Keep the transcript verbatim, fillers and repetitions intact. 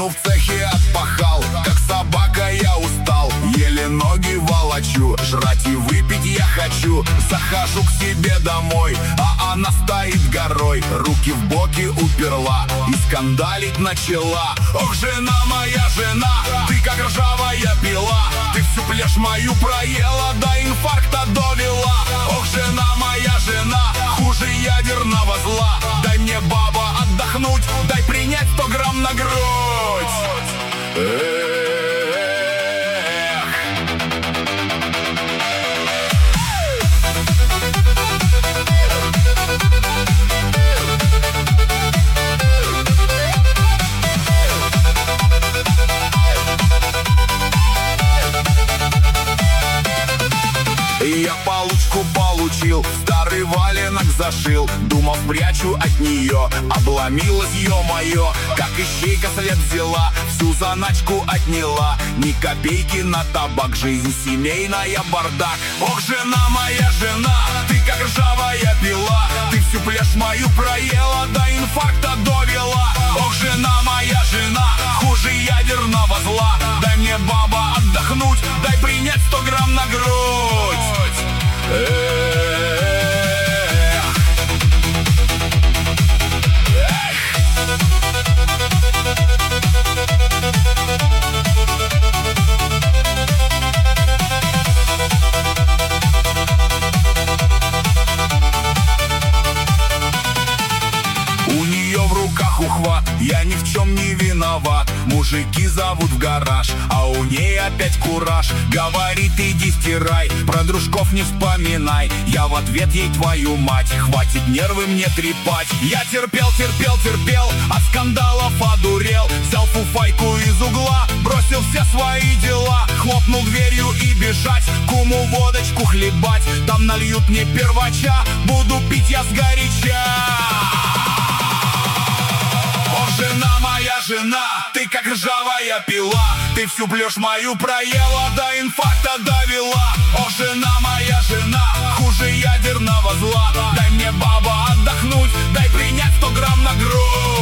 Смену в цехе отпахал, как собака я устал. Еле ноги волочу, жрать и выпить я хочу. Захожу к себе домой, а она стоит горой, руки в боки уперла и скандалить начала. Ох, жена моя, жена, ты как ржавая пила. Ты всю плешь мою проела, до инфаркта довела. Ох, жена моя, жена, хуже ядерного зла. Дай мне, баба, отдохнуть, дай принять сто грамм на грудь. Я получку получил, старый валенок зашил. Думал, спрячу от нее, обломилась, ё-моё. Как ищейка след взяла, всю заначку отняла. Ни копейки на табак, жизнь семейная бардак. Ох, жена моя, жена, ты как ржавая пила. Ты всю плешь мою проела, до инфаркта довела. Ох, жена моя, жена, хуже ядерного зла. Дай мне, баба, отдохнуть, дай принять сто грамм на грудь. У нее в руках ухват, я ни в чем не виноват. Мужики зовут в гараж, а у ней опять кураж. Говорит, иди стирай, про дружков не вспоминай. Я в ответ ей, твою мать, хватит нервы мне трепать. Я терпел, терпел, терпел, от скандалов одурел. Взял фуфайку из угла, бросил все свои дела. Хлопнул дверью и бежать, куму водочку хлебать. Там нальют мне первача, буду пить я сгоряча. О, жена моя, жена, ты как ржавая пила. Ты всю плешь мою проела, до инфаркта довела. О, жена моя, жена, хуже ядерного зла. Дай мне, баба, отдохнуть, дай принять сто грамм на грудь.